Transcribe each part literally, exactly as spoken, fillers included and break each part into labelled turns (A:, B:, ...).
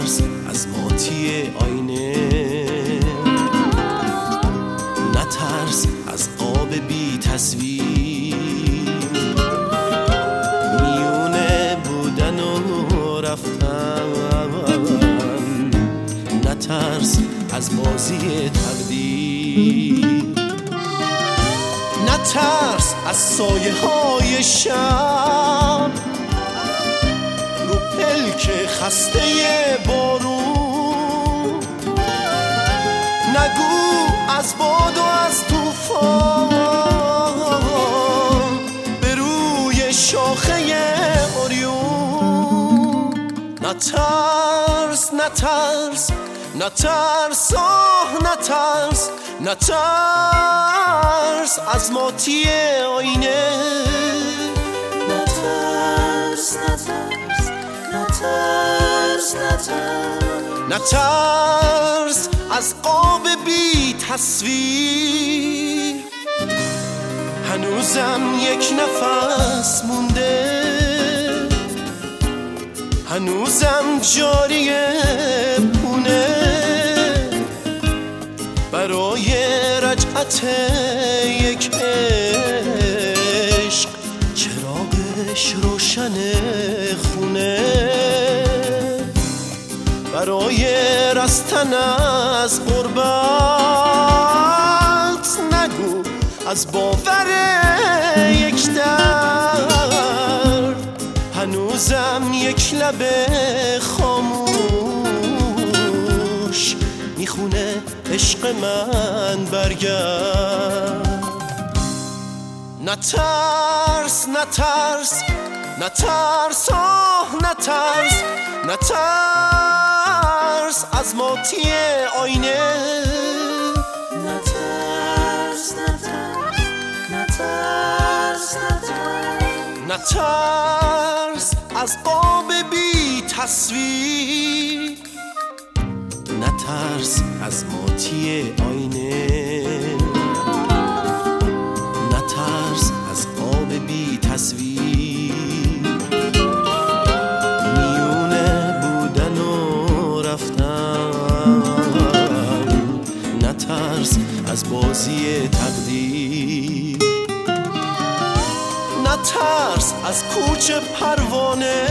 A: نترس از ماتی آینه، نترس از قاب بی تصویر، میونه بودن و رفتن، نترس از بازی تقدیر، نترس از سایه های شب رو پلک خسته بارون، نگو از باد و از طوفان به روی شاخه اوریون، نترس نترس نترس آه نترس نترس از ماتی آینه،
B: نترس نترس نترس نترس
A: نترس از قاب بی تصویر، هنوزم یک نفس مونده، هنوزم جاریه پونه برای رجعت یک عشق، چراغش روشن خونه برای رستن از غربت، نگو از باور یک درد، هنوزم یک لب خاموش میخونه عشق من برگرد، نترس نترس نترس آه نترس نترس از ماتی آینه،
B: نترس نترس نترس نترس
A: نترس از قاب بی تصویر، نترس از ماتی آینه، نترس از قاب بی تصویر، میونه بودن و رفتن، نترس از بازی تقدیر، نترس از کوچه پروانه،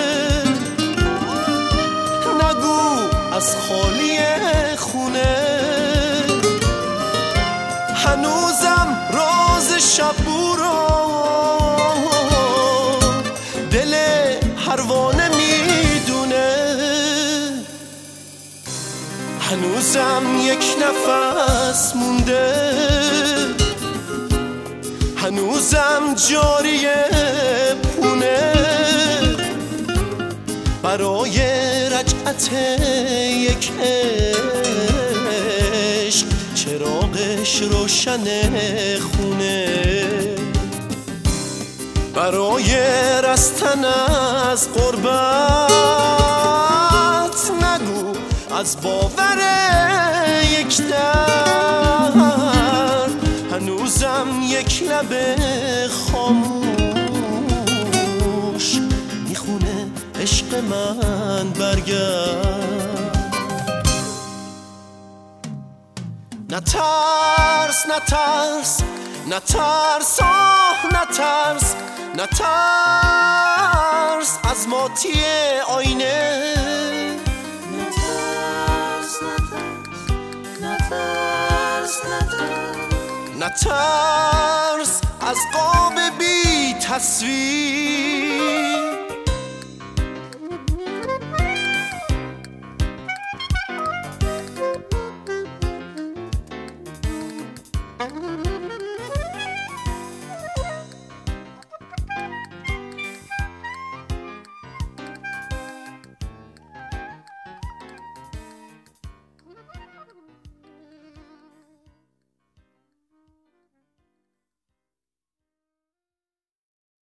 A: نگو از خالی خونه، هنوزم راز شب رو دل پروانه میدونه، هنوزم یک نفس مونده، هنوزم جاریه پونه برای رجعت یک عشق، چراغش روشن خونه برای رستن از غربت، نگو از باور یک درد، هنوزم یک لب خاموش میخونه عشق من برگرد، نترس نترس نترس آه نترس نترس از ماتی آینه،
B: نترس نترس نترس
A: نترس از قاب بی تصویر،